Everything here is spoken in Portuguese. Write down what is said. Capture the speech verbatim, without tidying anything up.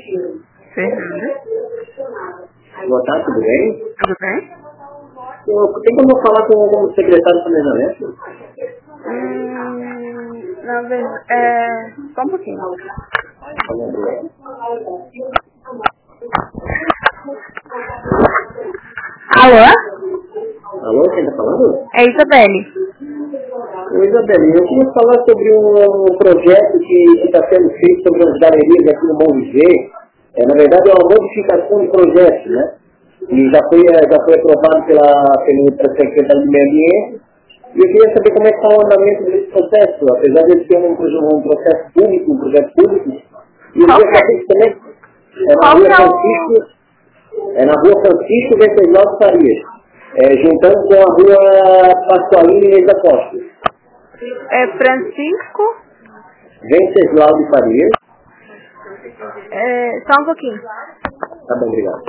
Fernanda. Boa tarde, tudo bem? Tudo bem? Eu, tem como eu falar com o secretário do planejamento? Hum, na verdade, é... Só um pouquinho. Alô? Alô, quem está falando? É Isabelle. Oi, Isabelle, eu queria falar sobre um projeto que está sendo feito sobre as galerias aqui no Bom Viver. É, na verdade, é uma modificação de projeto, né? E já foi, já foi aprovado pela, pelo Secretário do Meio Ambiente. E eu queria saber como é que está o andamento desse processo, apesar de ele ser um, um processo público, um projeto público. E eu Qual queria que é? saber que também é na Qual rua que é o... Francisco, é na rua Francisco Venceslau de Farias, é, juntando com a rua Pascoalina e Mesa Costa. É Francisco? Venceslau de Farias. É... Só um pouquinho. Tá bom, obrigado.